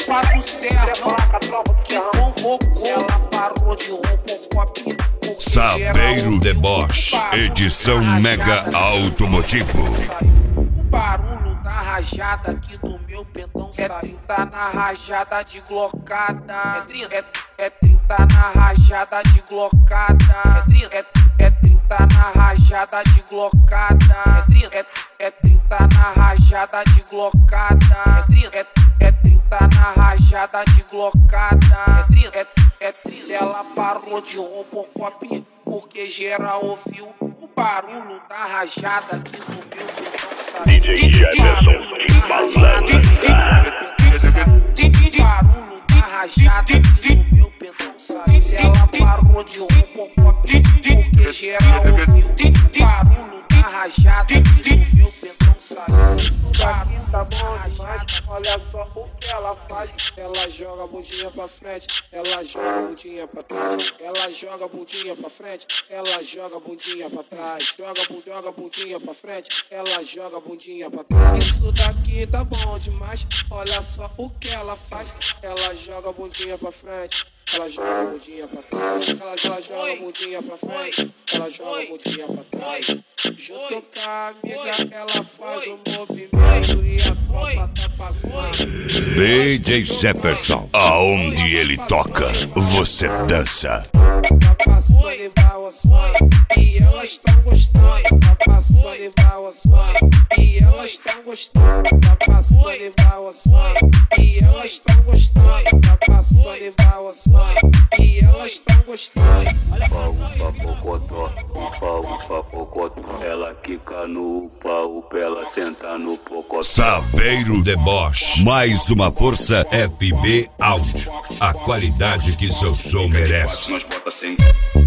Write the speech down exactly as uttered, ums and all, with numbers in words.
tropa do Serra que convocou. Ela parou de Robocop. Saveiro Deboche, edição Mega Automotivo. O barulho da rajada aqui do meu pentão é trinta na rajada de glocada. É trinta, é, é trinta na rajada de glocada. É trinta, é, é trinta na rajada de glocada. É trinta, é, é trinta na rajada de glocada. É trinta, é, é trinta na rajada de glocada. É trinta, é, é trinta. Se ela parou de Robocop porque geral ouviu o barulho da rajada aqui do meu pentão. D J Jefferson de Malandro. Barulho da rajada aqui do meu pentão. Se ela parou de Robocop porque geral ouviu o barulho da rajada aqui do meu pentão. Barulho tá bom demais, olha só o que ela faz. Ela joga a bundinha pra frente, ela joga a bundinha pra trás. Ela joga a bundinha pra frente, ela joga a bundinha pra trás. Joga, joga a bundinha pra frente, ela joga a bundinha pra trás. Isso daqui tá bom demais, olha só o que ela faz. Ela joga a bundinha pra frente, ela joga a bundinha pra trás. Ela, ela joga a bundinha pra frente, ela joga a bundinha pra trás. Junto com a amiga, ela faz um movimento e a tropa tá passando. D J Jefferson, aonde ele toca, você dança. Tá passando e vai ao sonho, e elas tão gostando. Tá passando e vai ao sonho, e elas tão gostando. Tá passando e vai ao sonho, e elas tão gostando. Tá passando e vai ao sonho, e elas tão gostando. Upa, upa, pocotó, upa, upa, pocotó. Ela quica no upa, upa, ela senta no pocotó. Saveiro Deboche, mais uma força F B Áudio. A qualidade que seu som merece. Nós bota sem